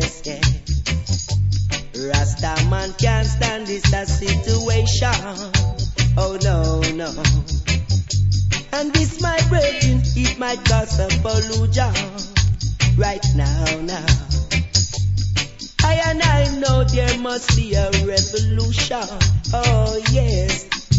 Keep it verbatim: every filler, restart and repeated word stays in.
yes, yes. Rasta man can't stand this a situation. Oh no, no. And this my brethren, it might cause a pollution. Right now, now. I and I know there must be a revolution. Oh yes.